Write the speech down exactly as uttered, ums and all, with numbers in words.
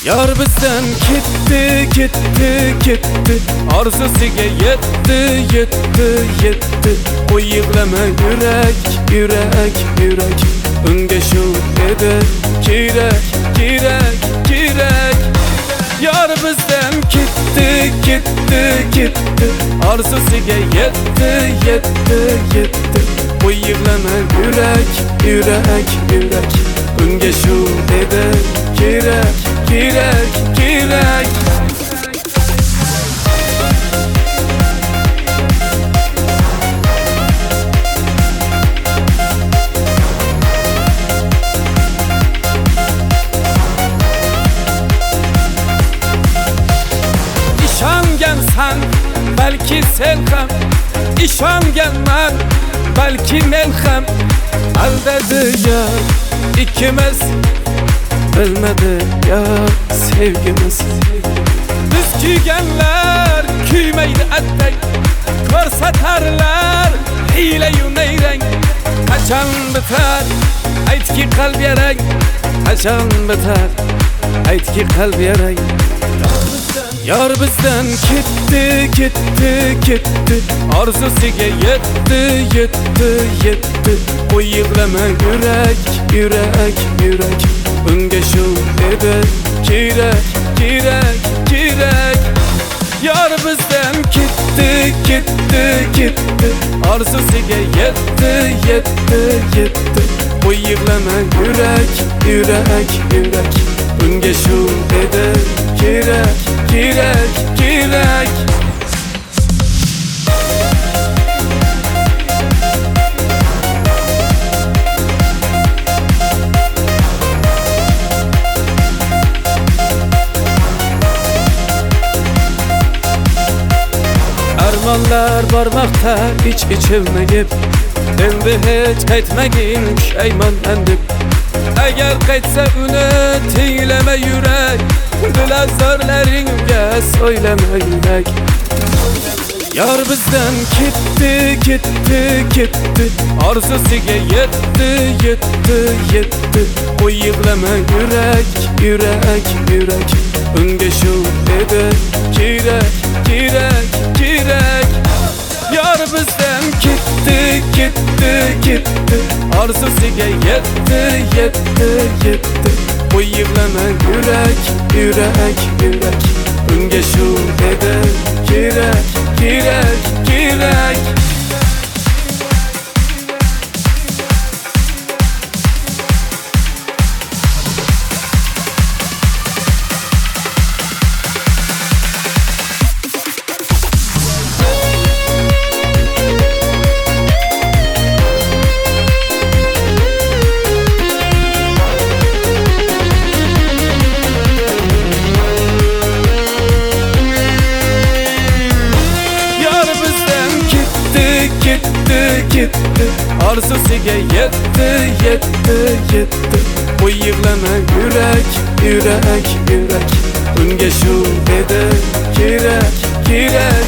Yar bizden gitti, gitti, gitti. Arzusiga yetti, yetti, yetti. O yığlama yürek, yürek, yürek. Unga shu edi kerak, kerak, kerak. Yar bizden gitti, gitti, gitti. Arzusiga yetti, yetti, yetti. O yığlama yürek, yürek, yürek. Unga shu edi kerak, kerak, kerak. İşangansan belki sen ham, ishonganman balki men ham. Aldadi ya ikimiz, bilmedi ya sevgimiz. Biz kuyganlar kuymaydi atday, ko'rsatarlar hiyla-yu nayrang. Qachon bitar aytki qalb yarang, qachon bitar aytki qalb yarang. Yar bizden gitti, gitti, gitti. Arzusiga yetti, yetti, yetti. O yığlama yürek, yürek, yürek. Unga shu edi kerak, kerak, kerak. Yar bizden gitti, gitti, gitti. Arzusiga yetti, yetti, yetti. O yığlama yürek, yürek, yürek. Unga shu edi kerak, kerak, kerak. Armonlar bormoqda ich ichimni yeb, endi hech qaytmagin pushaymonman deb. Agar qaytsa uni tinglama yurak, dilazorlaringga so'ylama yurak. Yar bizden gitti, gitti, gitti. Arzusiga yetti, yetti, yetti. O yığlama yürek, yürek, yürek. Unga shu edi kerak, kerak, kerak. Yar bizden gitti, gitti, gitti. Arzusiga yetti, yetti, yetti. O yığlama yürek, yürek, yürek. Unga shu edi kerak, kerak, kerak. Gitti, gitti. Arzusiga yetti, yetti, yetti. O yığlama yürek, yürek, yürek. Unga shu edi kerak, kerak.